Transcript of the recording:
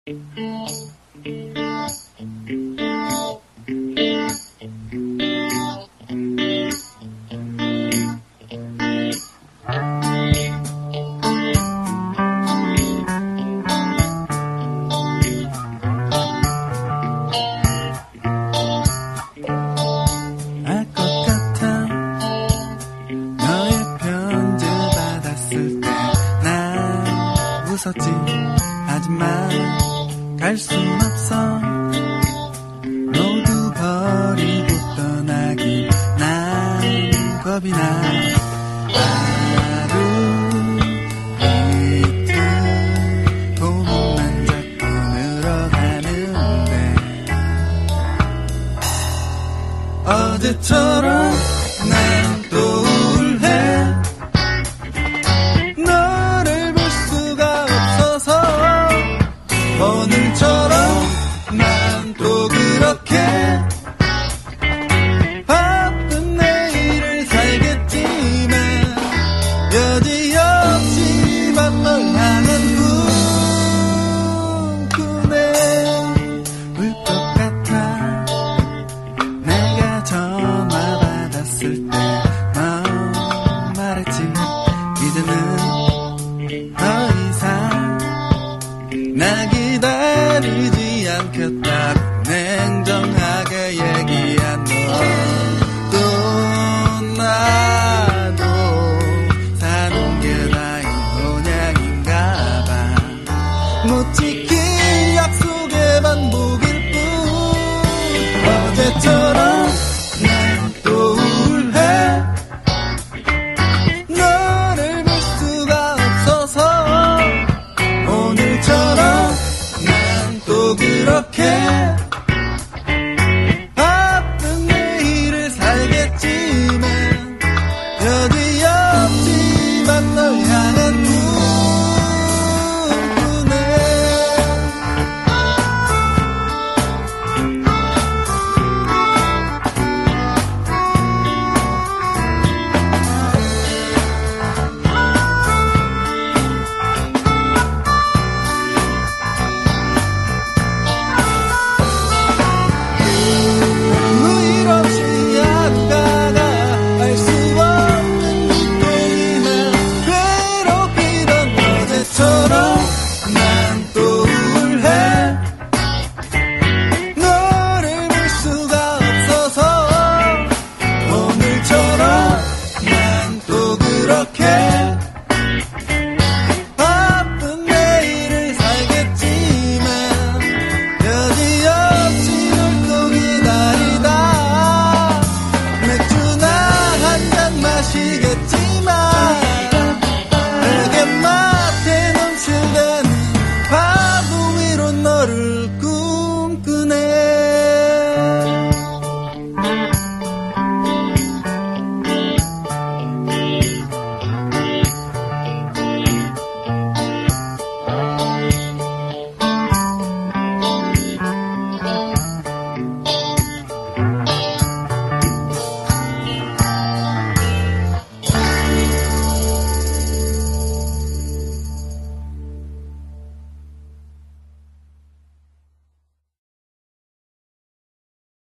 하지만 갈 순 없어. 모두 버리고 떠나기 난 겁이 나. 하루 이틀 봄만 자꾸 늘어가는데 어제처럼 난 또 우울해. 오늘처럼 난 또 그렇게 바쁜 내일을 살겠지만 여지없이 맘을 향한 꿈꾸네. 울 것 같아. 내가 전화 받았을 때 넌 말했지. 이제는 더 이상 나 기다리지 않겠다고 냉정하게 얘기한 너도 나도 사는 게 다인 모양인가 봐. 못 지킨 약속의 반복일 뿐. 어제처럼 난 또 우울해. 너를 볼 수가 없어서 오늘처럼 또 그렇게